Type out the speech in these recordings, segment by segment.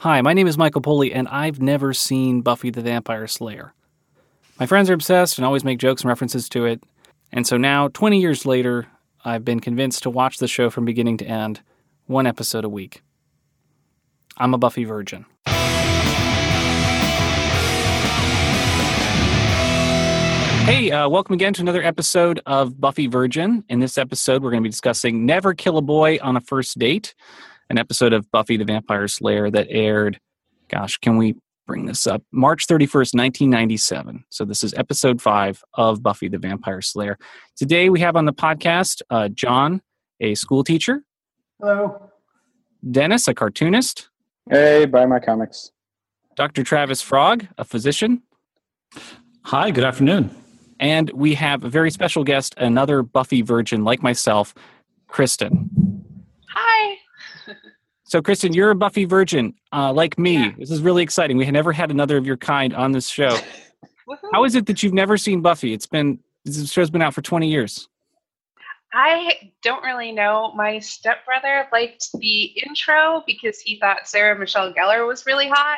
Hi, my name is Michael Poley, and I've never seen Buffy the Vampire Slayer. My friends are obsessed and always make jokes and references to it, and so now, 20 years later, I've been convinced to watch the show from beginning to end, one episode a week. I'm a Buffy virgin. Hey, welcome again to another episode of Buffy Virgin. In this episode, we're going to be discussing Never Kill a Boy on a First Date, an episode of Buffy the Vampire Slayer that aired, can we bring this up? March 31st, 1997. So this is episode 5 of Buffy the Vampire Slayer. Today we have on the podcast John, a school teacher. Hello. Dennis, a cartoonist. Hey, buy my comics. Dr. Travis Frog, a physician. Hi, good afternoon. And we have a very special guest, another Buffy virgin like myself, Kristen. Hi. So, Kristen, you're a Buffy virgin, like me. Yeah. This is really exciting. We had never had another of your kind on this show. How is it that you've never seen Buffy? This show's been out for 20 years. I don't really know. My stepbrother liked the intro because he thought Sarah Michelle Gellar was really hot.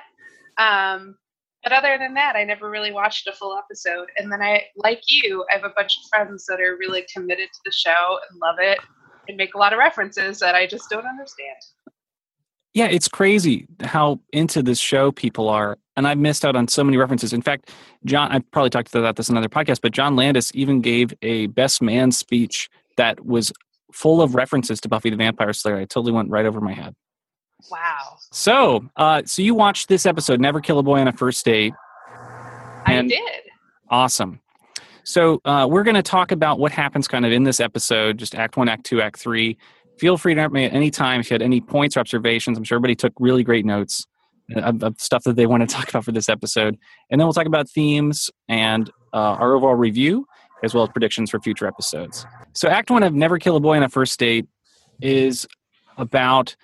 But other than that, I never really watched a full episode. And then I have a bunch of friends that are really committed to the show and love it and make a lot of references that I just don't understand. Yeah, it's crazy how into this show people are. And I've missed out on so many references. In fact, John, I probably talked about this in another podcast, but John Landis even gave a best man speech that was full of references to Buffy the Vampire Slayer. I totally went right over my head. Wow. So you watched this episode, Never Kill a Boy on a First Date. I did. Awesome. So we're going to talk about what happens kind of in this episode, just Act 1, Act 2, Act 3. Feel free to interrupt me at any time if you had any points or observations. I'm sure everybody took really great notes of stuff that they want to talk about for this episode. And then we'll talk about themes and our overall review, as well as predictions for future episodes. So Act 1 of Never Kill a Boy on a First Date is about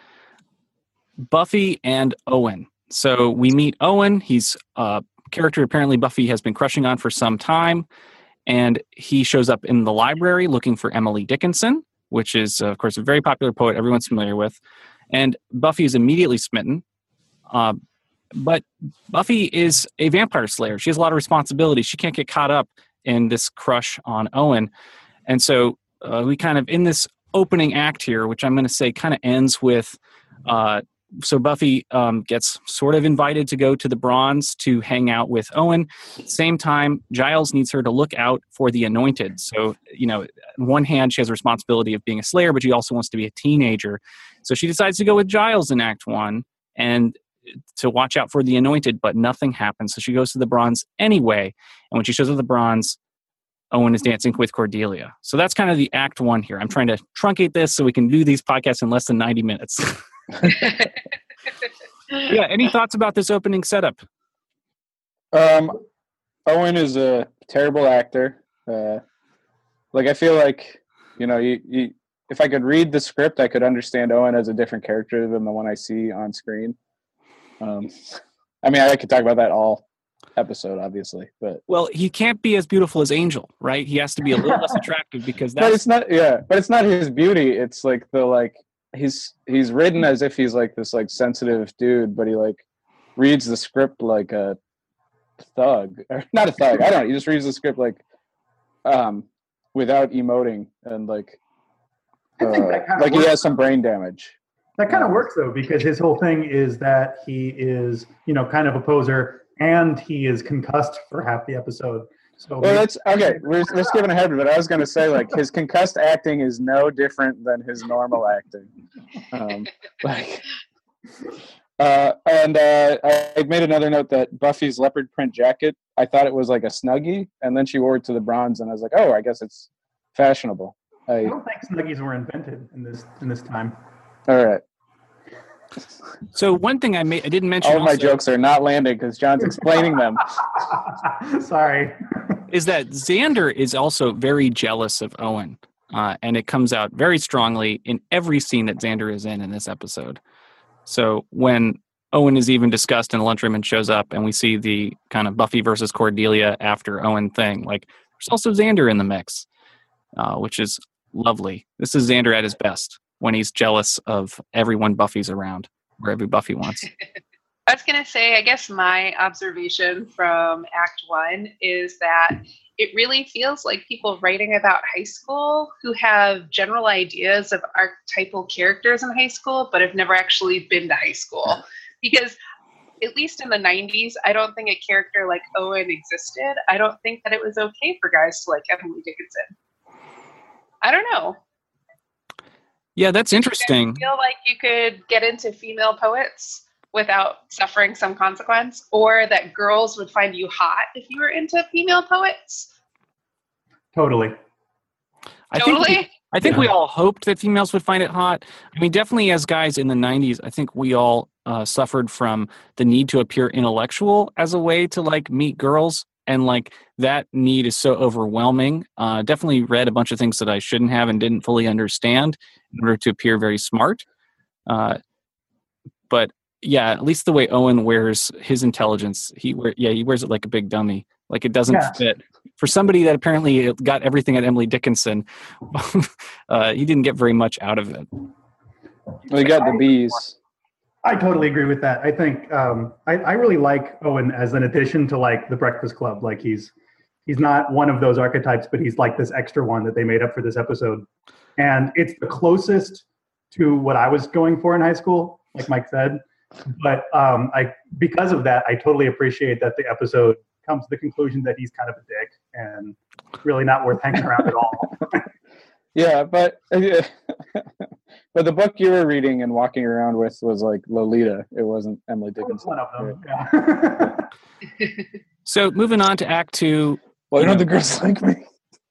Buffy and Owen. So we meet Owen. He's a character apparently Buffy has been crushing on for some time. And he shows up in the library looking for Emily Dickinson, which is, of course, a very popular poet everyone's familiar with. And Buffy is immediately smitten. But Buffy is a vampire slayer. She has a lot of responsibility. She can't get caught up in this crush on Owen. And so we kind of, in this opening act here, which I'm going to say kind of ends with, so Buffy gets sort of invited to go to the Bronze to hang out with Owen. At the same time, Giles needs her to look out for the Anointed. So, on one hand, she has a responsibility of being a slayer, but she also wants to be a teenager. So she decides to go with Giles in Act 1 and to watch out for the Anointed, but nothing happens. So she goes to the Bronze anyway. And when she shows up at the Bronze, Owen is dancing with Cordelia. So that's kind of the Act 1 here. I'm trying to truncate this so we can do these podcasts in less than 90 minutes. Yeah, any thoughts about this opening setup? Owen is a terrible actor. I feel like, if I could read the script, I could understand Owen as a different character than the one I see on screen. I could talk about that all episode, obviously, but he can't be as beautiful as Angel, right? He has to be a little less attractive because that's... But it's not his beauty. It's he's written as if he's like this sensitive dude, but he reads the script like a thug, or not a thug. I don't know. He just reads the script without emoting and I think that kind of he has some brain damage. That kind of works though, because his whole thing is that he is, kind of a poser, and he is concussed for half the episode. So that's okay. We're skipping ahead, but I was going to say his concussed acting is no different than his normal acting. I made another note that Buffy's leopard print jacket, I thought it was like a Snuggie, and then she wore it to the Bronze, and I was like, oh, I guess it's fashionable. I don't think Snuggies were invented in this time. All right. So one thing I didn't mention. All of my jokes are not landing because John's explaining them. Sorry. Is that Xander is also very jealous of Owen, and it comes out very strongly in every scene that Xander is in this episode. So when Owen is even discussed in the lunchroom and shows up, and we see the kind of Buffy versus Cordelia after Owen thing, there's also Xander in the mix, which is lovely. This is Xander at his best when he's jealous of everyone Buffy's around, or every Buffy wants. I was going to say, I guess my observation from Act 1 is that it really feels like people writing about high school who have general ideas of archetypal characters in high school, but have never actually been to high school. Because at least in the 90s, I don't think a character like Owen existed. I don't think that it was okay for guys to like Emily Dickinson. I don't know. Yeah, that's interesting. I feel like you could get into female poets without suffering some consequence, or that girls would find you hot if you were into female poets. Totally. I think we all hoped that females would find it hot. I mean, definitely as guys in the 90s, I think we all suffered from the need to appear intellectual as a way to like meet girls. And like that need is so overwhelming. Definitely read a bunch of things that I shouldn't have and didn't fully understand in order to appear very smart. But yeah, at least the way Owen wears his intelligence, he wears it like a big dummy. Like it doesn't fit. For somebody that apparently got everything at Emily Dickinson, he didn't get very much out of it. We got the bees. I totally agree with that. I think I really like Owen as an addition to like the Breakfast Club. Like he's not one of those archetypes, but he's like this extra one that they made up for this episode. And it's the closest to what I was going for in high school, like Mike said. But because of that, I totally appreciate that the episode comes to the conclusion that he's kind of a dick and really not worth hanging around at all. Yeah, but the book you were reading and walking around with was like Lolita. It wasn't Emily Dickinson. One of them. Yeah. So moving on to Act 2. Why don't the girls like me?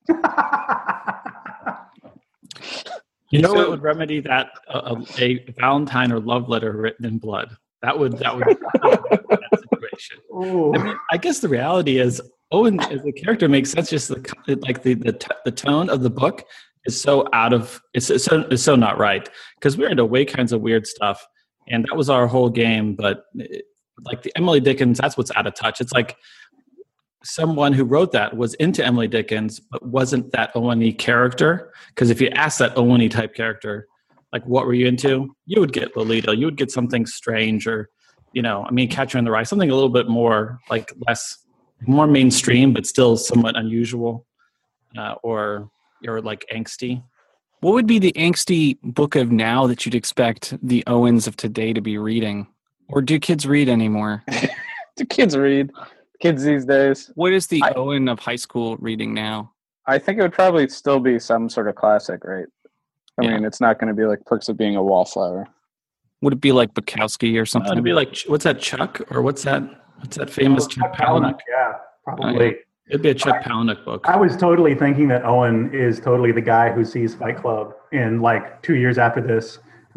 You know what would remedy that? A Valentine or love letter written in blood. That would that situation. Ooh. I mean, I guess the reality is Owen as a character makes sense. Just the tone of the book is so it's so not right, because we're into way kinds of weird stuff, and that was our whole game. But like the Emily Dickens, that's what's out of touch. It's like someone who wrote that was into Emily Dickens, but wasn't that Owen-y character. Because if you ask that Owen-y type character, like, what were you into? You would get Lolita. You would get something strange, or, Catcher in the Rye, something a little bit more, like, more mainstream, but still somewhat unusual, or like angsty. What would be the angsty book of now that you'd expect the Owens of today to be reading? Or do kids read anymore? Do kids read? Kids these days. What is the Owen of high school reading now? I think it would probably still be some sort of classic, right? I mean, it's not going to be like Perks of Being a Wallflower. Would it be like Bukowski or something? It'd be like, what's that, Chuck? Or what's that famous Chuck Palahniuk? Yeah, probably. It'd be a Chuck Palahniuk book. I was totally thinking that Owen is totally the guy who sees Fight Club in like 2 years after this,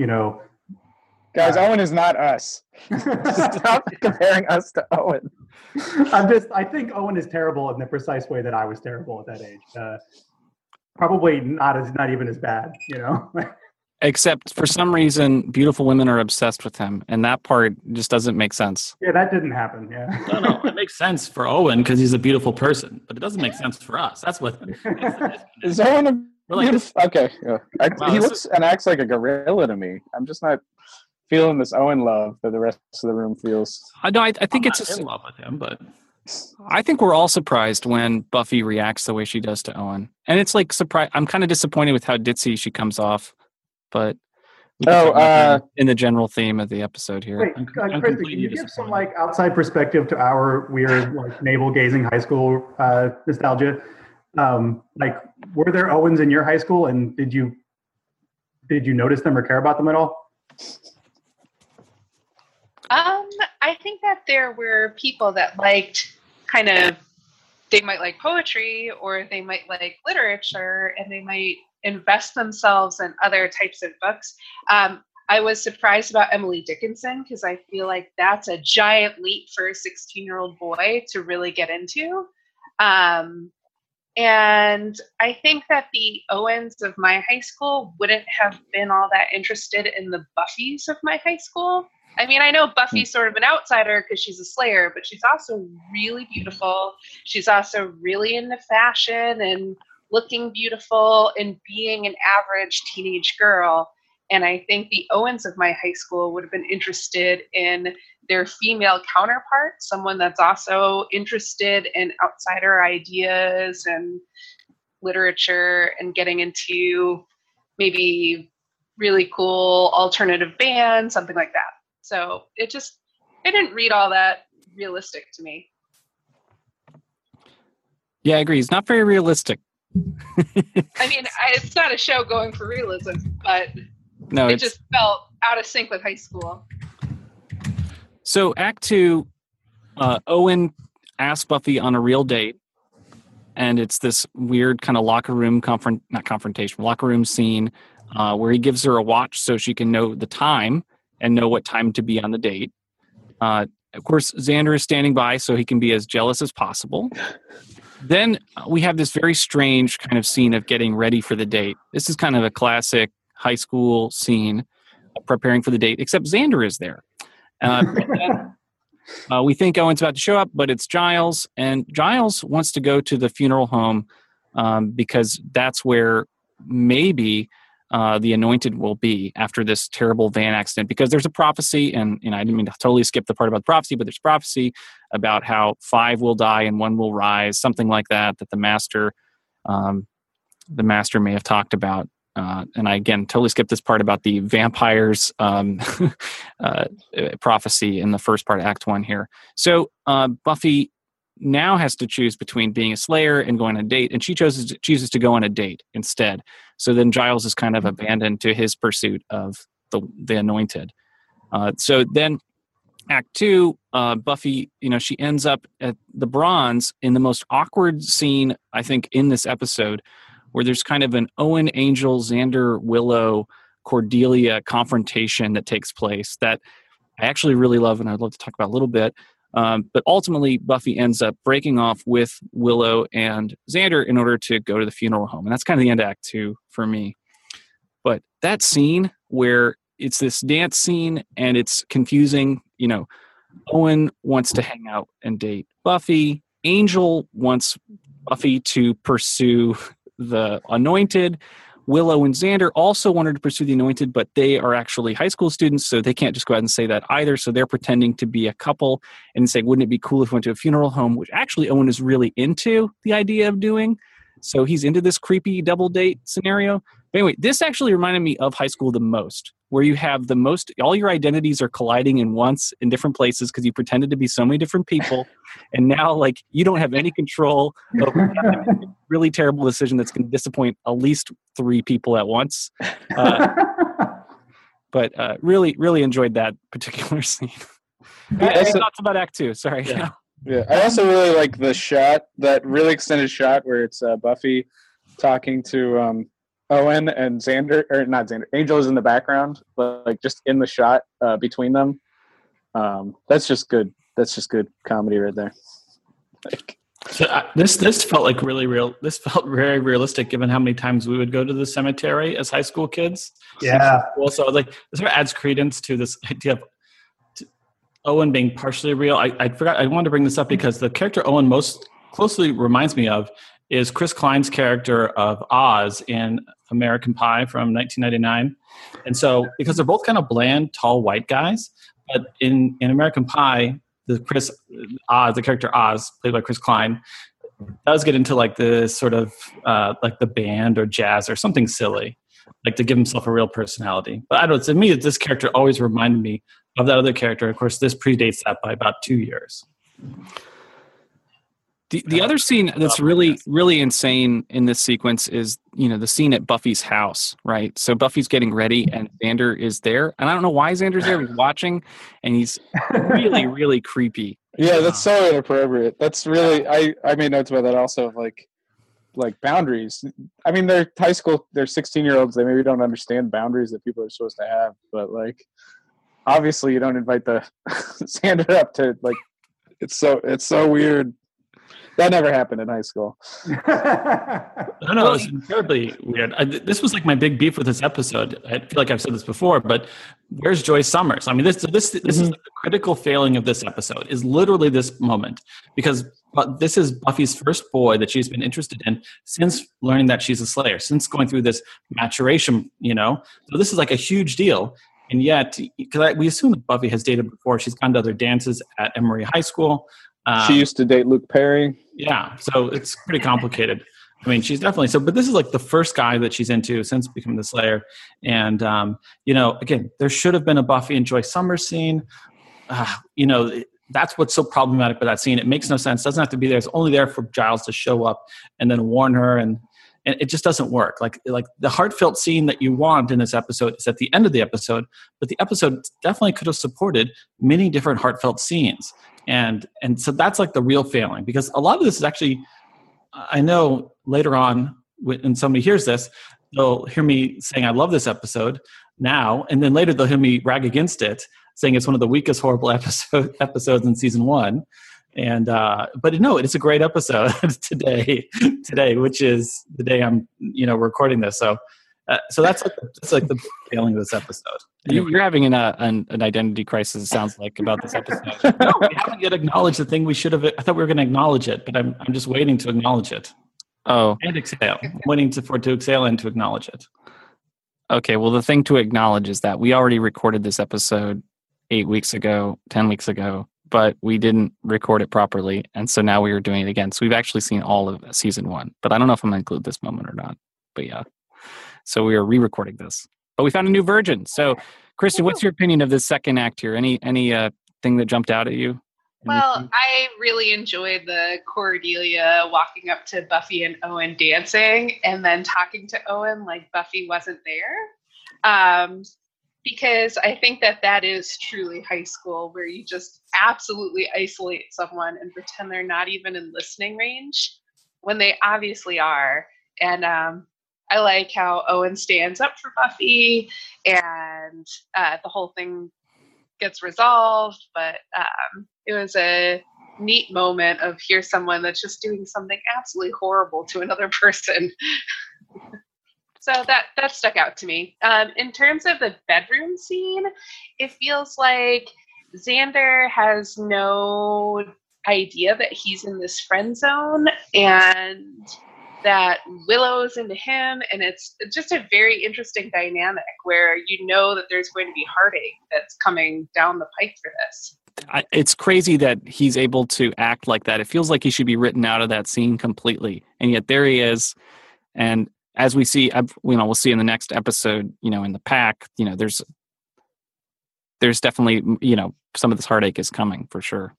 Guys, Owen is not us. Stop comparing us to Owen. I think Owen is terrible in the precise way that I was terrible at that age. Probably not even as bad, Except for some reason, beautiful women are obsessed with him, and that part just doesn't make sense. Yeah, that didn't happen. Yeah. No, it makes sense for Owen because he's a beautiful person, but it doesn't make sense for us. That's what. Is Owen a beautiful? Okay, yeah. Wow, he looks and acts like a gorilla to me. I'm just not feeling this Owen love that the rest of the room feels. I think it's in love with him, but I think we're all surprised when Buffy reacts the way she does to Owen, and it's like I'm kind of disappointed with how ditzy she comes off, but in the general theme of the episode here. Wait, Chris, can you give some like outside perspective to our weird like navel gazing high school nostalgia? Like, were there Owens in your high school, and did you notice them or care about them at all? I think that there were people that liked they might like poetry, or they might like literature, and they might invest themselves in other types of books. I was surprised about Emily Dickinson because I feel like that's a giant leap for a 16-year-old boy to really get into. And I think that the Owens of my high school wouldn't have been all that interested in the Buffys of my high school. I mean, I know Buffy's sort of an outsider because she's a Slayer, but she's also really beautiful. She's also really into fashion and looking beautiful and being an average teenage girl. And I think the Owens of my high school would have been interested in their female counterpart, someone that's also interested in outsider ideas and literature and getting into maybe really cool alternative band, something like that. So it didn't read all that realistic to me. Yeah, I agree. It's not very realistic. I mean, it's not a show going for realism, but No, it just felt out of sync with high school. So Act 2, Owen asks Buffy on a real date, and it's this weird kind of locker room locker room scene where he gives her a watch so she can know the time and know what time to be on the date. Of course, Xander is standing by so he can be as jealous as possible. Then we have this very strange kind of scene of getting ready for the date. This is kind of a classic high school scene of preparing for the date, except Xander is there. We think Owen's about to show up, but it's Giles, and Giles wants to go to the funeral home because that's where maybe the Anointed will be after this terrible van accident, because there's a prophecy, and I didn't mean to totally skip the part about the prophecy, but there's prophecy about how 5 will die and 1 will rise, something like that the master may have talked about. And I, again, totally skipped this part about the vampires prophecy in the first part of Act 1 here. So Buffy now has to choose between being a Slayer and going on a date, and she chooses to go on a date instead. So then Giles is kind of abandoned to his pursuit of the Anointed. So then Act 2, Buffy, she ends up at the Bronze in the most awkward scene, I think, in this episode, where there's kind of an Owen, Angel, Xander, Willow, Cordelia confrontation that takes place that I actually really love, and I'd love to talk about a little bit. But ultimately, Buffy ends up breaking off with Willow and Xander in order to go to the funeral home. And that's kind of the end of Act 2 for me. But that scene where it's this dance scene and it's confusing, Owen wants to hang out and date Buffy. Angel wants Buffy to pursue the Anointed. Willow and Xander also wanted to pursue the Anointed, but they are actually high school students, so they can't just go out and say that either. So they're pretending to be a couple and saying, wouldn't it be cool if we went to a funeral home, which actually Owen is really into the idea of doing. So he's into this creepy double date scenario. But anyway, this actually reminded me of high school the most, where you have all your identities are colliding in different places because you pretended to be so many different people. And now, you don't have any control over a really terrible decision that's going to disappoint at least 3 people at once. But really, really enjoyed that particular scene. Any thoughts about Act 2? Sorry. Yeah, I also really like the shot, that really extended shot where it's Buffy talking to Owen and Xander, or not Xander, Angel is in the background, but just in the shot between them. That's just good. That's just good comedy right there. So this felt like really real. This felt very realistic, given how many times we would go to the cemetery as high school kids. Yeah. Also, this sort of adds credence to this idea of Owen being partially real. I forgot. I wanted to bring this up because the character Owen most closely reminds me of is Chris Klein's character of Oz in American Pie from 1999. And so, because they're both kind of bland, tall, white guys, but in American Pie, the character Oz, played by Chris Klein, does get into the sort of the band or jazz or something silly, to give himself a real personality. But I don't know, to me, this character always reminded me of that other character. Of course, this predates that by about 2 years. The other scene that's really, really insane in this sequence is, the scene at Buffy's house, right? So Buffy's getting ready and Xander is there. And I don't know why Xander's there. He's watching and he's really, really creepy. Yeah, that's so inappropriate. That's really, I made notes about that also of like boundaries. I mean, they're high school, they're 16-year-olds. They maybe don't understand boundaries that people are supposed to have. But obviously you don't invite the Xander up to it's so weird. That never happened in high school. No, it was incredibly weird. This was my big beef with this episode. I feel like I've said this before, but where's Joy Summers? I mean, this is the critical failing of this episode, is literally this moment, because this is Buffy's first boy that she's been interested in since learning that she's a Slayer, since going through this maturation, So this is a huge deal. And yet, because we assume that Buffy has dated before, she's gone to other dances at Emory High School. She used to date Luke Perry. Yeah, so it's pretty complicated. I mean, she's definitely but this is like the first guy that she's into since becoming the Slayer. And, again, there should have been a Buffy and Joy Summers scene. That's what's so problematic with that scene. It makes no sense. It doesn't have to be there. It's only there for Giles to show up and then warn her. And it just doesn't work. Like the heartfelt scene that you want in this episode is at the end of the episode, but the episode definitely could have supported many different heartfelt scenes. And so that's like the real failing, because a lot of this is actually, I know later on when somebody hears this, they'll hear me saying, I love this episode now. And then later they'll hear me rag against it, saying it's one of the weakest, horrible episodes in season 1. And but no, it's a great episode today, which is the day I'm recording this. So that's like the failing of this episode. Anyway. You're having an identity crisis. It sounds like about this episode. No, we haven't yet acknowledged the thing we should have. I thought we were going to acknowledge it, but I'm just waiting to acknowledge it. Oh, and exhale. I'm waiting for it to exhale and to acknowledge it. Okay. Well, the thing to acknowledge is that we already recorded this episode 8 weeks ago, 10 weeks ago. But we didn't record it properly, and so now we are doing it again. So we've actually seen all of season 1, but I don't know if I'm going to include this moment or not. But yeah, so we are re-recording this. But we found a new version. So, Kristen, what's your opinion of this second act here? Any thing that jumped out at you? Well, I really enjoyed the Cordelia walking up to Buffy and Owen dancing, and then talking to Owen like Buffy wasn't there. Because I think that is truly high school, where you just absolutely isolate someone and pretend they're not even in listening range when they obviously are. And I like how Owen stands up for Buffy, and the whole thing gets resolved. But it was a neat moment of here's someone that's just doing something absolutely horrible to another person. So that stuck out to me. In terms of the bedroom scene, it feels like Xander has no idea that he's in this friend zone, and that Willow's into him. And it's just a very interesting dynamic where that there's going to be heartache that's coming down the pike for this. It's crazy that he's able to act like that. It feels like he should be written out of that scene completely. And yet there he is. And as we see, we'll see in the next episode, in the pack, there's definitely, some of this heartache is coming for sure.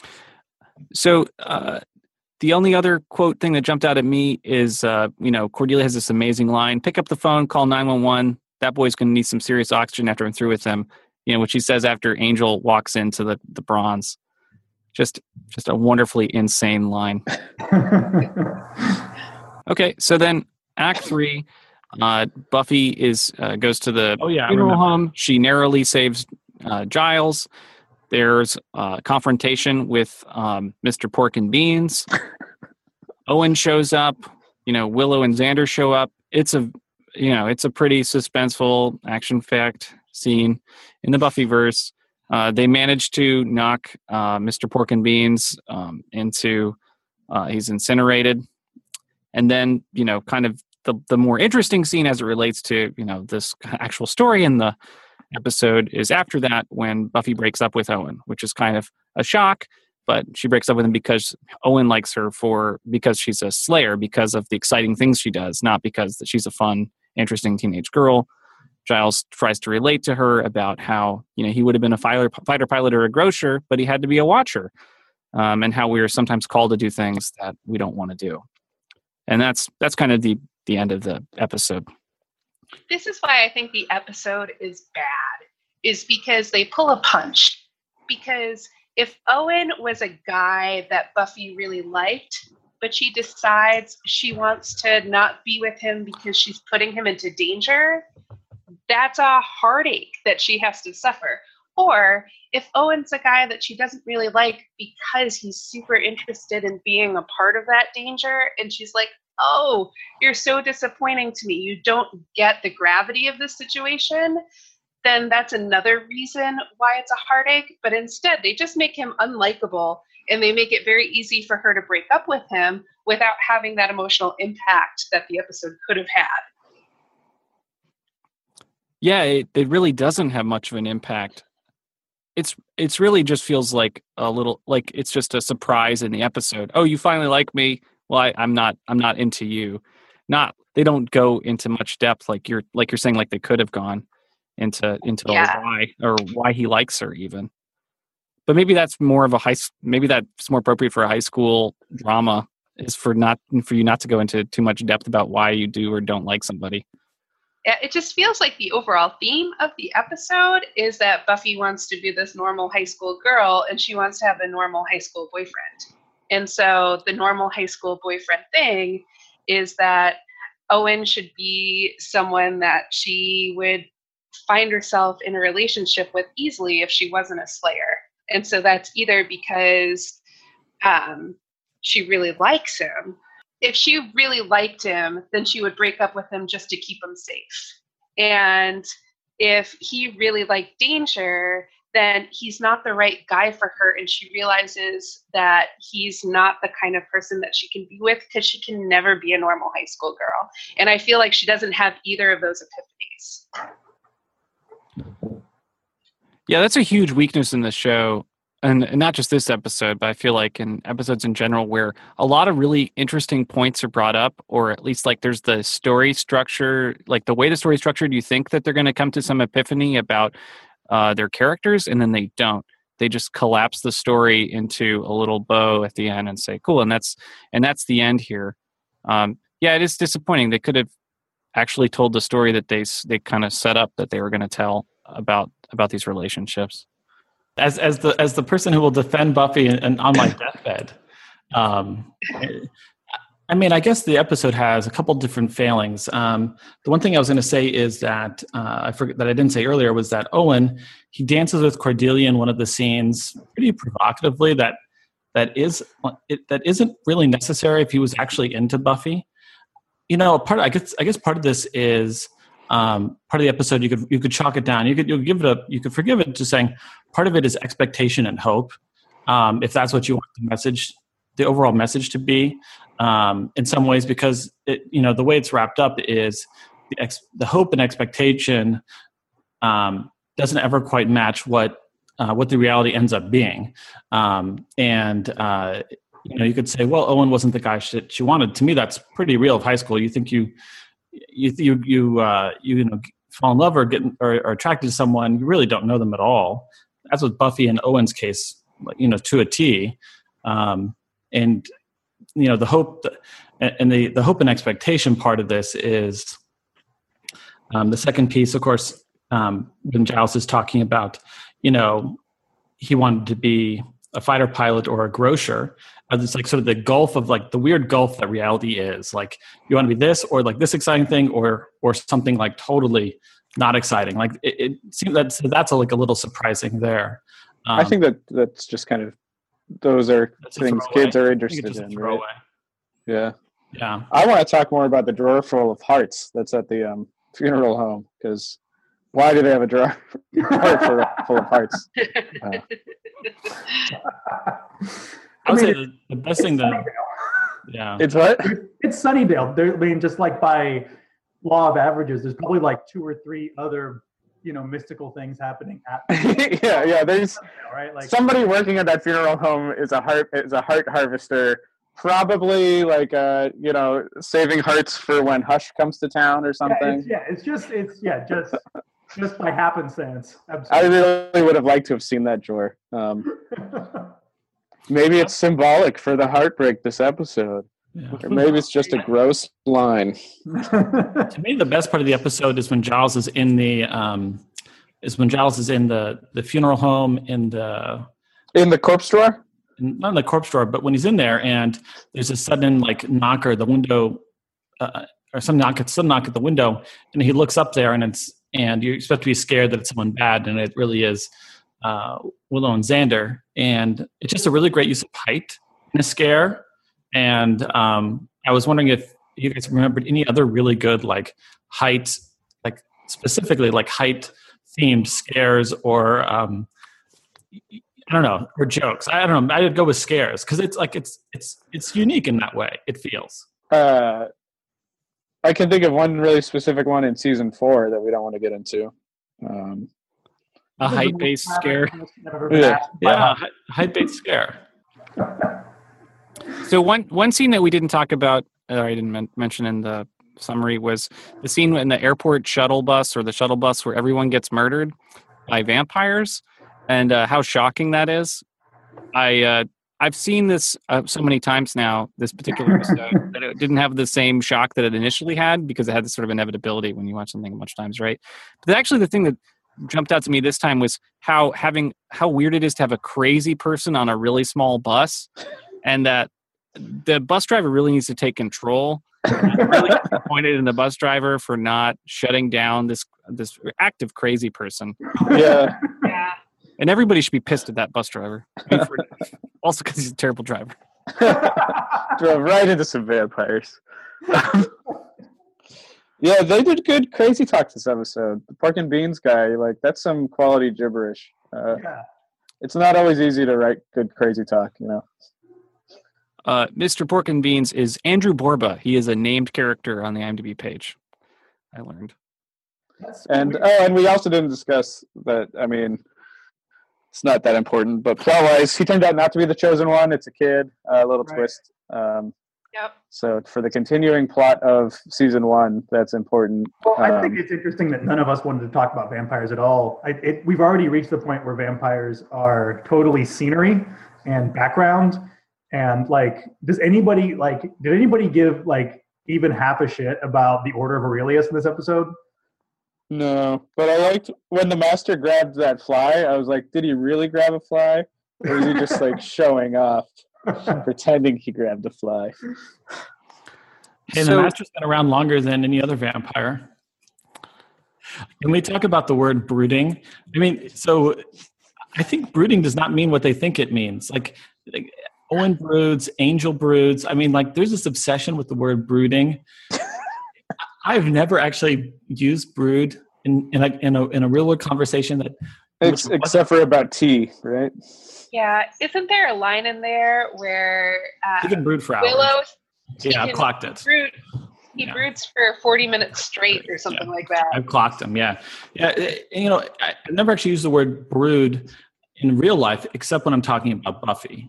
So the only other quote thing that jumped out at me is, Cordelia has this amazing line, pick up the phone, call 911. That boy's going to need some serious oxygen after I'm through with him. Which he says after Angel walks into the bronze. Just a wonderfully insane line. Okay, so then Act 3, Buffy goes to the funeral home. She narrowly saves Giles. There's a confrontation with Mr. Pork and Beans. Owen shows up. Willow and Xander show up. It's a pretty suspenseful, action-packed scene in the Buffyverse. They managed to knock Mr. Pork and Beans into he's incinerated. And then, kind of the more interesting scene as it relates to, this actual story in the episode is after that, when Buffy breaks up with Owen, which is kind of a shock, but she breaks up with him because Owen likes her because she's a Slayer, because of the exciting things she does, not because that she's a fun, interesting teenage girl. Giles tries to relate to her about how, he would have been a fighter pilot or a grocer, but he had to be a watcher, and how we are sometimes called to do things that we don't want to do. And that's kind of the end of the episode. This is why I think the episode is bad, is because they pull a punch. Because if Owen was a guy that Buffy really liked, but she decides she wants to not be with him because she's putting him into danger, that's a heartache that she has to suffer. Or if Owen's a guy that she doesn't really like because he's super interested in being a part of that danger, and she's like, oh, you're so disappointing to me, you don't get the gravity of this situation, then that's another reason why it's a heartache. But instead, they just make him unlikable, and they make it very easy for her to break up with him without having that emotional impact that the episode could have had. Yeah, it really doesn't have much of an impact. It's really just feels like a little like it's just a surprise in the episode. Oh, you finally like me. Well, I'm not into you. Not they don't go into much depth like you're saying like they could have gone into Yeah. why he likes her even. But maybe that's more of maybe that's more appropriate for a high school drama is for you not to go into too much depth about why you do or don't like somebody. It just feels like the overall theme of the episode is that Buffy wants to be this normal high school girl and she wants to have a normal high school boyfriend. And so the normal high school boyfriend thing is that Owen should be someone that she would find herself in a relationship with easily if she wasn't a Slayer. And so that's either because she really likes him. If she really liked him, then she would break up with him just to keep him safe. And if he really liked Danger, then he's not the right guy for her. And she realizes that he's not the kind of person that she can be with because she can never be a normal high school girl. And I feel like she doesn't have either of those epiphanies. Yeah, that's a huge weakness in the show. And not just this episode, but I feel like in episodes in general where a lot of really interesting points are brought up, or at least like there's the story structure, like the way the story is structured, you think that they're going to come to some epiphany about their characters, and then they don't. They just collapse the story into a little bow at the end and say, cool, and that's the end here. Yeah, it is disappointing. They could have actually told the story that they kind of set up that they were going to tell about these relationships. As the person who will defend Buffy and on my deathbed, I mean, I guess the episode has a couple different failings. The one thing I was going to say is that I forgot that I didn't say earlier was that Owen, he dances with Cordelia in one of the scenes pretty provocatively. That isn't really necessary if he was actually into Buffy. You know, I guess part of this is. Part of the episode, you could chalk it down. You could forgive it just saying part of it is expectation and hope. If that's what you want the overall message to be, in some ways, because the way it's wrapped up is the hope and expectation doesn't ever quite match what the reality ends up being. You could say, well, Owen wasn't the guy she wanted. To me, that's pretty real of high school. You think you fall in love or are attracted to someone, you really don't know them at all. That's with Buffy and Owen's case, to a T. The hope and the hope and expectation part of this is the second piece. Of course, when Giles is talking about, he wanted to be a fighter pilot or a grocer. It's like sort of the gulf of like the weird gulf that reality is. Like you want to be this or like this exciting thing or something like totally not exciting. Like it seems that's like a little surprising there. I think that's just kind of those are things kids are interested in. Right? Yeah. I want to talk more about the drawer full of hearts that's at the funeral home because why do they have a drawer full of hearts? I would say the best thing it's what? It's Sunnydale. I mean, just like by law of averages, there's probably like 2 or 3 other, mystical things happening at yeah. There's right? Like somebody working at that funeral home is a heart harvester, probably like saving hearts for when Hush comes to town or something. It's just by happenstance. Absolutely. I really would have liked to have seen that drawer. Maybe it's symbolic for the heartbreak this episode. Yeah. Or maybe it's just a gross line. To me, the best part of the episode is when Giles is in the funeral home in the corpse drawer. Not in the corpse drawer, but when he's in there and there's a sudden like knocker at the window, or some knock at the window, and he looks up there and you expect to be scared that it's someone bad, and it really is Willow and Xander, and it's just a really great use of height in a scare. And I was wondering if you guys remembered any other really good like height, like specifically like height themed scares or I don't know, or jokes. I don't know. I'd go with scares because it's like it's unique in that way. It feels. I can think of one really specific one in season 4 that we don't want to get into. A height-based scare. Yeah, height-based scare. So one scene that we didn't talk about, or I didn't mention in the summary, was the scene in the airport shuttle bus or the shuttle bus where everyone gets murdered by vampires, and how shocking that is. I've seen this so many times now, this particular episode, that it didn't have the same shock that it initially had because it had this sort of inevitability when you watch something a bunch times, right? But actually the thing that jumped out to me this time was how weird it is to have a crazy person on a really small bus, and that the bus driver really needs to take control. I'm really disappointed in the bus driver for not shutting down this active crazy person. Yeah. Yeah. And everybody should be pissed at that bus driver. Also because he's a terrible driver. Drove right into some vampires. Yeah, they did good crazy talk this episode. The Pork and Beans guy, like, that's some quality gibberish. It's not always easy to write good crazy talk, you know. Mr. Pork and Beans is Andrew Borba. He is a named character on the IMDb page. I learned. And we also didn't discuss that. I mean, it's not that important, but plot-wise, he turned out not to be the chosen one. It's a kid. A little twist. Yep. So for the continuing plot of season 1, that's important. Well, I think it's interesting that none of us wanted to talk about vampires at all. We've already reached the point where vampires are totally scenery and background. And like, did anybody give like even half a shit about the Order of Aurelius in this episode? No, but I liked when the master grabbed that fly. I was like, did he really grab a fly? Or is he just like showing off, pretending he grabbed a fly? Hey, the master's been around longer than any other vampire. Can we talk about the word brooding? I mean, so I think brooding does not mean what they think it means. Like Owen broods, Angel broods. I mean, like, there's this obsession with the word brooding. I've never actually used brood in a real world conversation except for about tea, right? Yeah, isn't there a line in there where you can brood for hours. Willow? Yeah, I've clocked it. He broods for 40 minutes straight or something like that. I've clocked him. Yeah. You know, I've never actually used the word brood in real life, except when I'm talking about Buffy.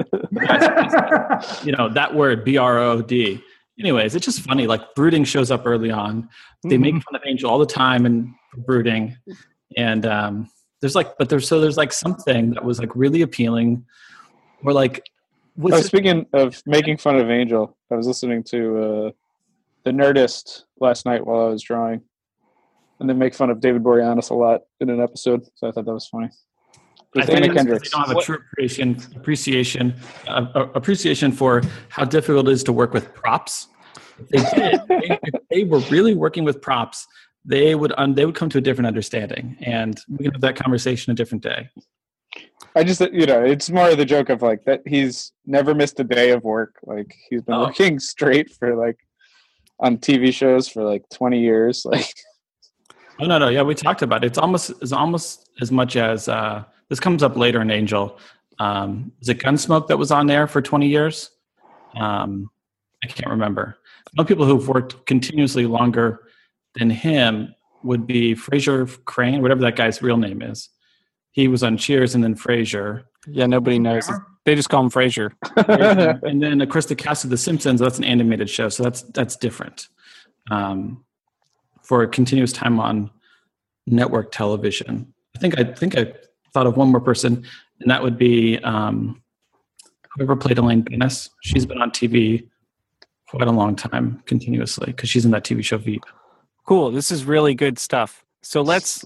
You know, that word, B-R-O-D. Anyways, it's just funny. Like, brooding shows up early on. They make fun of Angel all the time and brooding. And there's something that was like really appealing. Or like, speaking of making fun of Angel, I was listening to The Nerdist last night while I was drawing, and they make fun of David Boreanaz a lot in an episode. So I thought that was funny. I think they don't have a true appreciation for how difficult it is to work with props. If they were really working with props, they would come to a different understanding, and we can have that conversation a different day. I just, you know, it's more of the joke of like that he's never missed a day of work. Like, he's been working straight for like on TV shows for like 20 years. Like, no, yeah, we talked about it. It's almost as much as this comes up later in Angel. Is it Gunsmoke that was on there for 20 years? I can't remember. Some people who've worked continuously longer than him would be Fraser Crane, whatever that guy's real name is. He was on Cheers and then Frasier. Yeah, nobody knows. They just call him Frasier. And then, of course, the cast of The Simpsons, that's an animated show, so that's different. For a continuous time on network television. I think I thought of one more person, and that would be whoever played Elaine Bennis. She's been on TV quite a long time, continuously, because she's in that TV show Veep. Cool. This is really good stuff. So let's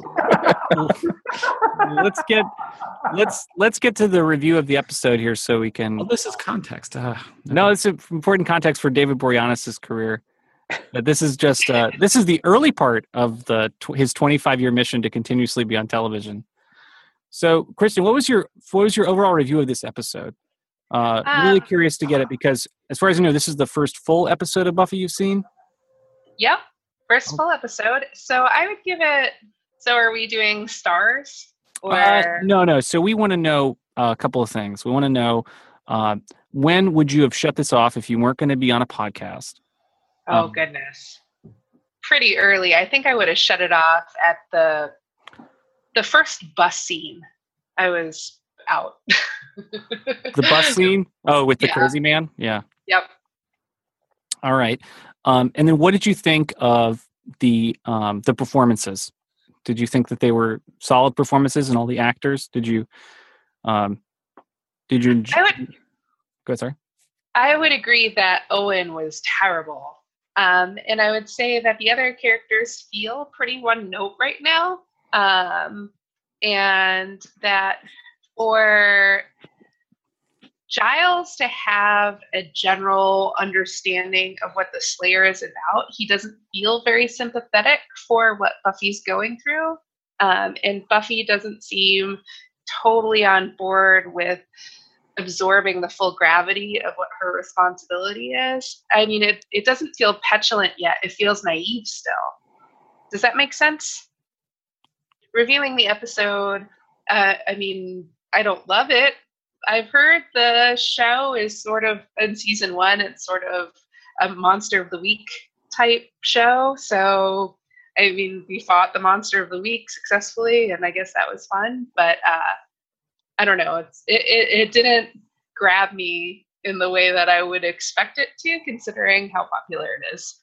get to the review of the episode here, so we can. Well, this is context. No, it's an important context for David Boreanaz's career. But this is just this is the early part of his 25-year mission to continuously be on television. So, Kristen, what was your overall review of this episode? Really curious to get it, because as far as I know, this is the first full episode of Buffy you've seen. Yep, first full episode. So I would give it. So are we doing stars or no? So we want to know a couple of things. We want to know when would you have shut this off if you weren't going to be on a podcast? Oh, goodness. pretty early. I think I would have shut it off at the first bus scene. I was out. The bus scene? Oh, with the crazy man? Yeah. Yep. All right. And then what did you think of the performances? Did you think that they were solid performances and all the actors? Did you go ahead, sorry. I would agree that Owen was terrible. And I would say that the other characters feel pretty one note right now. And that for Giles to have a general understanding of what the Slayer is about, he doesn't feel very sympathetic for what Buffy's going through. And Buffy doesn't seem totally on board with absorbing the full gravity of what her responsibility is. I mean, it doesn't feel petulant yet. It feels naive still. Does that make sense? Reviewing the episode, I mean, I don't love it. I've heard the show is sort of, in season 1, it's sort of a Monster of the Week type show. So, I mean, we fought the Monster of the Week successfully, and I guess that was fun. But I don't know. It didn't grab me in the way that I would expect it to, considering how popular it is.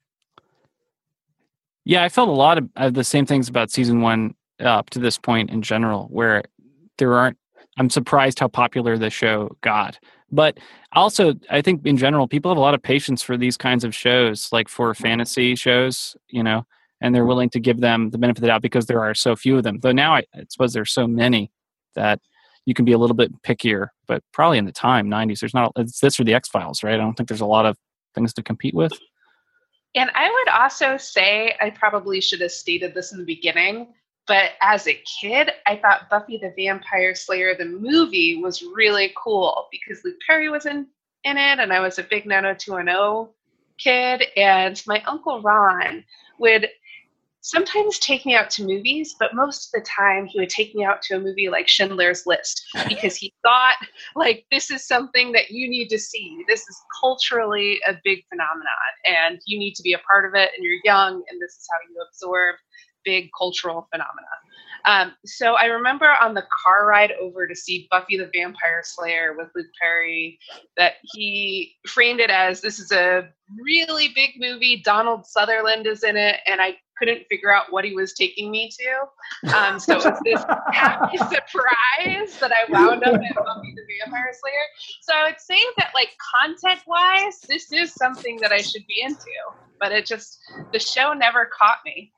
Yeah, I felt a lot of the same things about season 1 up to this point in general, where I'm surprised how popular the show got. But also, I think in general, people have a lot of patience for these kinds of shows, like for fantasy shows, and they're willing to give them the benefit of the doubt because there are so few of them. Though now I suppose there's so many that you can be a little bit pickier, but probably in the time, 90s, it's this or the X-Files, right? I don't think there's a lot of things to compete with. And I would also say, I probably should have stated this in the beginning, but as a kid, I thought Buffy the Vampire Slayer, the movie, was really cool because Luke Perry was in it, and I was a big 90210 kid, and my Uncle Ron would sometimes take me out to movies, but most of the time he would take me out to a movie like Schindler's List because he thought, like, this is something that you need to see. This is culturally a big phenomenon, and you need to be a part of it, and you're young, and this is how you absorb big cultural phenomena. So I remember on the car ride over to see Buffy the Vampire Slayer with Luke Perry that he framed it as, this is a really big movie. Donald Sutherland is in it, and I couldn't figure out what he was taking me to. So it was this happy surprise that I wound up at Buffy the Vampire Slayer. So I would say that, like, content-wise, this is something that I should be into. But the show never caught me.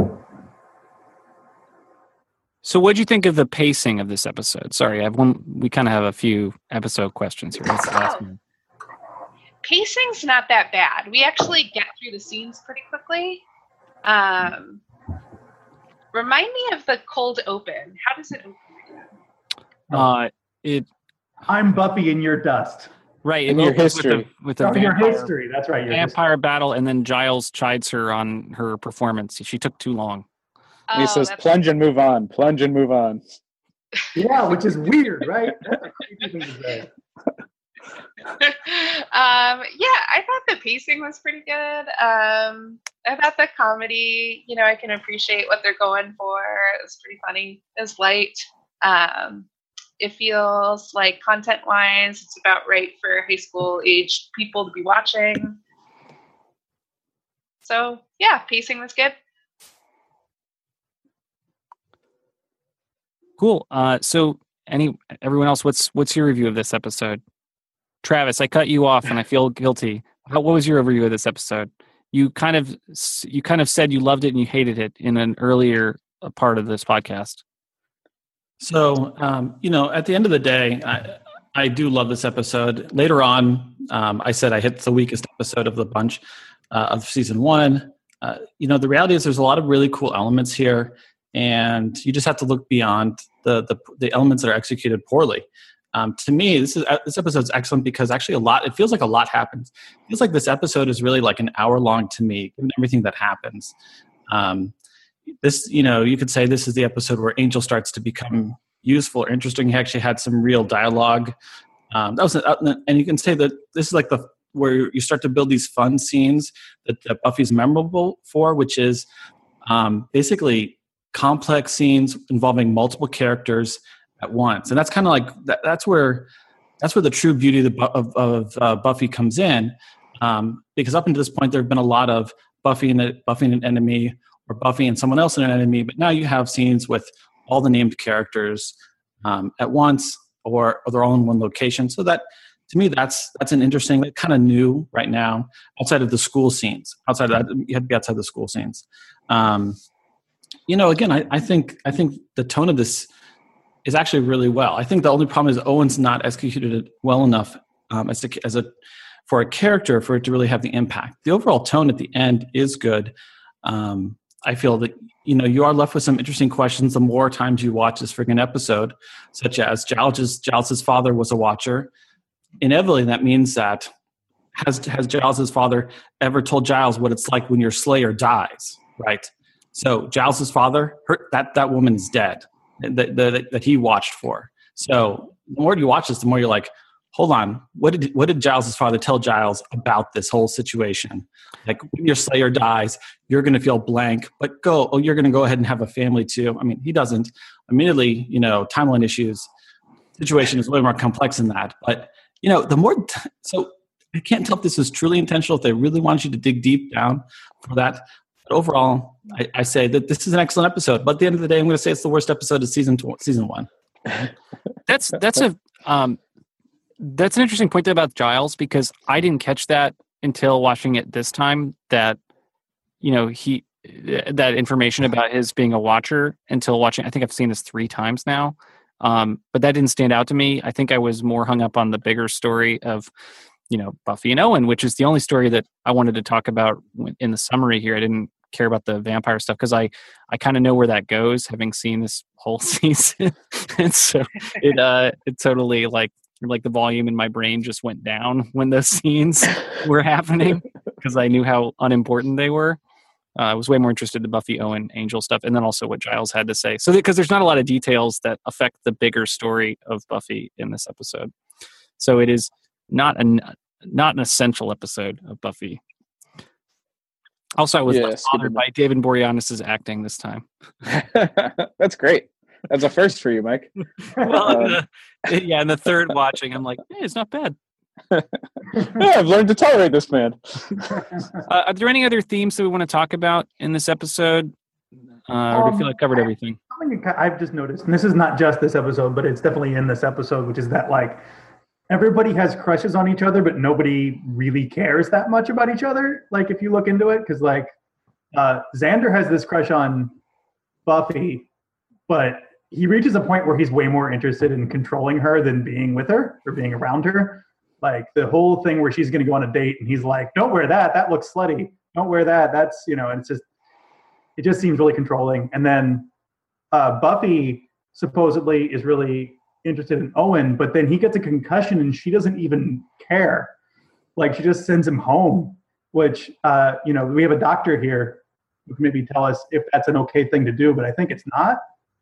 So what did you think of the pacing of this episode? Sorry, we kind of have a few episode questions here. That's the last one. Pacing's not that bad. We actually get through the scenes pretty quickly. Remind me of the cold open. How does it open again? I'm Buffy in your dust. Right. In your history. With your history. That's right. Vampire battle, and then Giles chides her on her performance. She took too long. He says, plunge and move on. Plunge and move on. Yeah, which is weird, right? That's a creepy thing to say. I thought the pacing was pretty good. I thought the comedy, I can appreciate what they're going for. It was pretty funny. It was light. It feels like content-wise, it's about right for high school-aged people to be watching. So, yeah, pacing was good. Cool. So, everyone else, what's your review of this episode? Travis, I cut you off, and I feel guilty. What was your review of this episode? You kind of said you loved it and you hated it in an earlier part of this podcast. So, at the end of the day, I do love this episode. Later on, I said I hit the weakest episode of the bunch of season 1. The reality is there's a lot of really cool elements here, and you just have to look beyond the elements that are executed poorly. To me, this episode's excellent because actually it feels like a lot happens. It feels like this episode is really like an hour long to me, given everything that happens. You could say this is the episode where Angel starts to become useful or interesting. He actually had some real dialogue. And you can say that this is like where you start to build these fun scenes that Buffy's memorable for, which is basically complex scenes involving multiple characters at once. And that's kind of like that's where the true beauty of Buffy comes in, because up until this point there have been a lot of Buffy and an enemy, or Buffy and someone else and an enemy, but now you have scenes with all the named characters at once, or they're all in one location. So that, to me, that's an interesting, kind of new right now, outside of the school scenes. Outside of that, you have to be outside the school scenes. Again, I think the tone of this is actually really well. I think the only problem is Owen's not executed it well enough for a character for it to really have the impact. The overall tone at the end is good. I feel that you are left with some interesting questions the more times you watch this freaking episode, such as Giles' father was a watcher. Inevitably, that means that has Giles' father ever told Giles what it's like when your slayer dies, right? So Giles' father, that woman is dead, that he watched for. So the more you watch this, the more you're like, hold on, what did Giles' father tell Giles about this whole situation? Like, when your slayer dies, you're going to feel blank, but you're going to go ahead and have a family too. I mean, he doesn't. Immediately, timeline issues, situation is way more complex than that. But, so I can't tell if this was truly intentional, if they really wanted you to dig deep down for that. But overall, I say that this is an excellent episode. But at the end of the day, I'm going to say it's the worst episode of season 1. That's an interesting point about Giles, because I didn't catch that until watching it this time, that that information about his being a watcher, until watching. I think I've seen this 3 times now, but that didn't stand out to me. I think I was more hung up on the bigger story of Buffy and Owen, which is the only story that I wanted to talk about in the summary here. I didn't care about the vampire stuff because I kind of know where that goes, having seen this whole season. And so it totally like the volume in my brain just went down when those scenes were happening, because I knew how unimportant they were. I was way more interested in the Buffy, Owen, Angel stuff, and then also what Giles had to say. So because there's not a lot of details that affect the bigger story of Buffy in this episode. So it is not an essential episode of Buffy. Also, I was less bothered by David Boreanaz's acting this time. That's great. That's a first for you, Mike. Well, in the third watching, I'm like, hey, it's not bad. Yeah, I've learned to tolerate this man. Are there any other themes that we want to talk about in this episode? Or do you feel like covered everything? Something I've just noticed, and this is not just this episode, but it's definitely in this episode, which is that like everybody has crushes on each other, but nobody really cares that much about each other. Like if you look into it, because like Xander has this crush on Buffy, but he reaches a point where he's way more interested in controlling her than being with her or being around her. Like the whole thing where she's going to go on a date and he's like, don't wear that. That looks slutty. Don't wear that. That's, and it just seems really controlling. And then Buffy supposedly is really interested in Owen, but then he gets a concussion and she doesn't even care. Like she just sends him home, which, we have a doctor here who can maybe tell us if that's an okay thing to do, but I think it's not.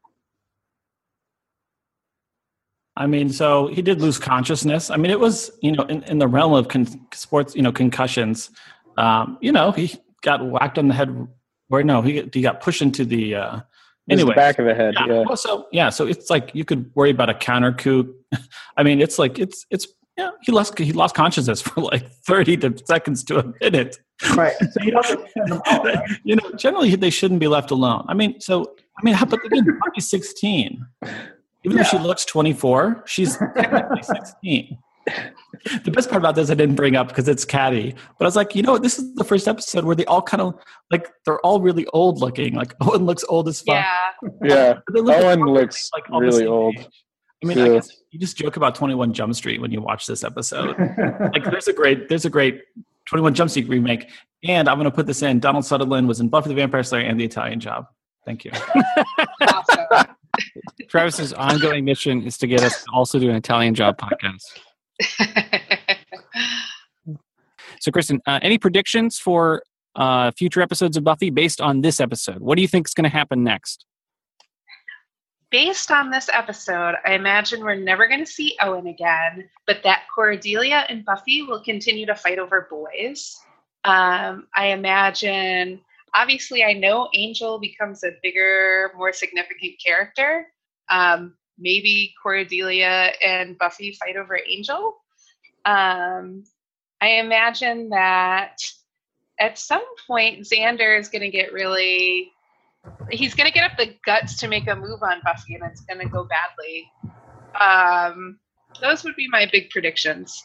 I mean, so he did lose consciousness. I mean, it was, in the realm of sports, concussions, he got whacked on the head, or no, he got pushed into the, anyway, back of the head. Yeah. Yeah. Well, so it's like you could worry about a counter coup. I mean, it's like it's he lost consciousness for like 30 seconds to a minute. Right. So you don't send them out, right? Generally they shouldn't be left alone. But again, Buffy's 16. Even though she looks 24, she's technically 16. The best part about this I didn't bring up because it's catty, but I was like, this is the first episode where they all kind of like they're all really old looking. Like Owen looks old as fuck. Yeah. Owen looks like really old. Age. I mean, I guess you just joke about 21 Jump Street when you watch this episode. Like there's a great 21 Jump Street remake, and I'm going to put this in. Donald Sutherland was in Buffy the Vampire Slayer and The Italian Job. Thank you. Awesome. Travis's ongoing mission is to get us to also do an Italian Job podcast. So, Kristen, any predictions for future episodes of Buffy based on this episode? What do you think is going to happen next? based on this episode, I imagine we're never going to see Owen again, but that Cordelia and Buffy will continue to fight over boys. I imagine, obviously, I know Angel becomes a bigger, more significant character. Maybe Cordelia and Buffy fight over Angel. I imagine that at some point, Xander is going to get he's going to get up the guts to make a move on Buffy, and it's going to go badly. Those would be my big predictions.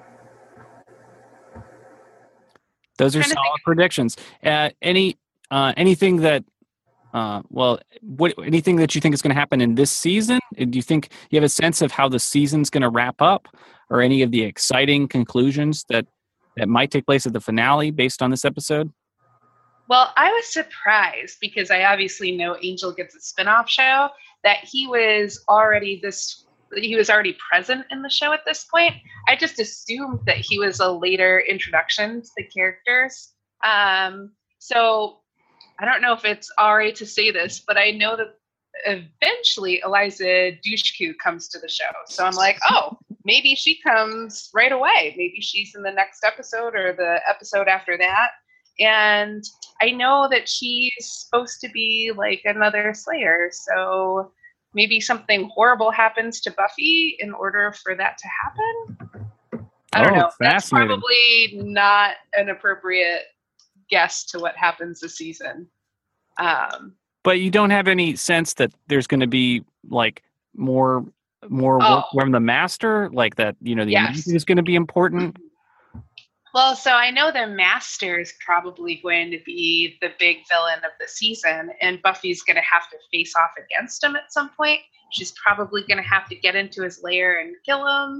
Those are solid predictions. Anything that, anything that you think is going to happen in this season? Do you think you have a sense of how the season's going to wrap up, or any of the exciting conclusions that might take place at the finale based on this episode? Well, I was surprised because I obviously know Angel gets a spinoff show, that he was already present in the show at this point. I just assumed that he was a later introduction to the characters. So I don't know if it's all right to say this, but I know that eventually Eliza Dushku comes to the show. So I'm like, oh, maybe she comes right away. Maybe she's in the next episode or the episode after that. And I know that she's supposed to be like another Slayer. So maybe something horrible happens to Buffy in order for that to happen. I don't know. That's probably not an appropriate guess to what happens this season. But you don't have any sense that there's going to be like more work from the Master, like that, the Master is going to be important. Well, so I know the Master is probably going to be the big villain of the season, and Buffy's going to have to face off against him at some point. She's probably going to have to get into his lair and kill him.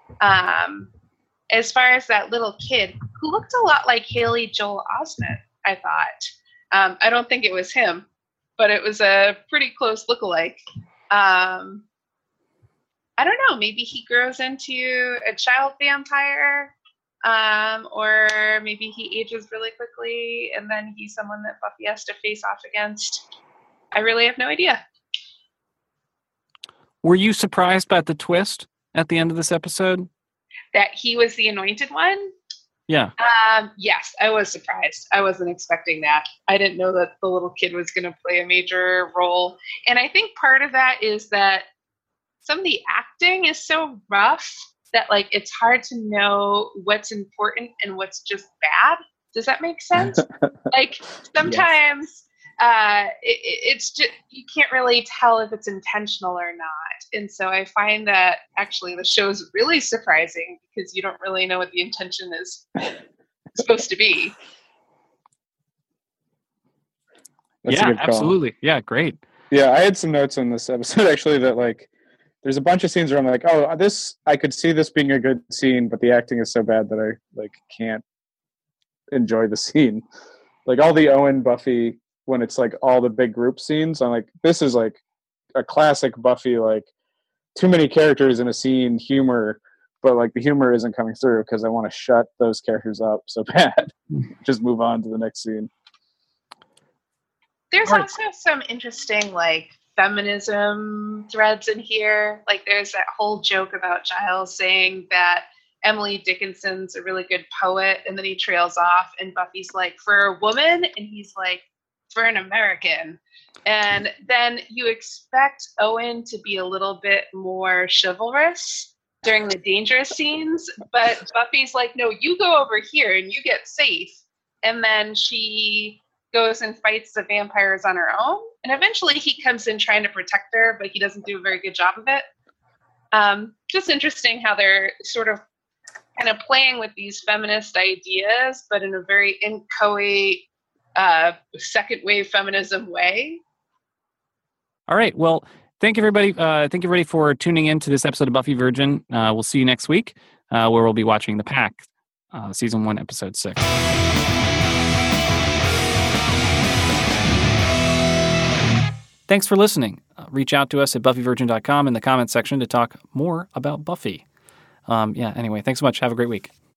As far as that little kid, who looked a lot like Haley Joel Osment, I thought. I don't think it was him, but it was a pretty close lookalike. I don't know. Maybe he grows into a child vampire. Or maybe he ages really quickly and then he's someone that Buffy has to face off against. I really have no idea. Were you surprised by the twist at the end of this episode? That he was the anointed one? Yeah. Yes, I was surprised. I wasn't expecting that. I didn't know that the little kid was going to play a major role. And I think part of that is that some of the acting is so rough that like it's hard to know what's important and what's just bad. Does that make sense? Like sometimes it's just, you can't really tell if it's intentional or not. And so I find that actually the show's really surprising because you don't really know what the intention is supposed to be. That's yeah, absolutely. Yeah, great. Yeah, I had some notes on this episode actually that like there's a bunch of scenes where I'm like, oh, I could see this being a good scene, but the acting is so bad that I like can't enjoy the scene. Like all the Owen Buffy, when it's like all the big group scenes, I'm like, this is like a classic Buffy, like too many characters in a scene humor, but like the humor isn't coming through because I want to shut those characters up so bad. Just move on to the next scene. There's also some interesting like feminism threads in here. Like there's that whole joke about Giles saying that Emily Dickinson's a really good poet, and then he trails off and Buffy's like, for a woman, and he's like, for an American. And then you expect Owen to be a little bit more chivalrous during the dangerous scenes, but Buffy's like, no, you go over here and you get safe. And then she goes and fights the vampires on her own. And eventually he comes in trying to protect her, but he doesn't do a very good job of it. Just interesting how they're sort of kind of playing with these feminist ideas, but in a very inchoate second wave feminism way. All right. Well, thank you, everybody. Thank you, everybody, for tuning in to this episode of Buffy Virgin. We'll see you next week, where we'll be watching The Pack, Season 1, Episode 6. Thanks for listening. Reach out to us at buffyvirgin.com in the comments section to talk more about Buffy. Anyway, thanks so much. Have a great week.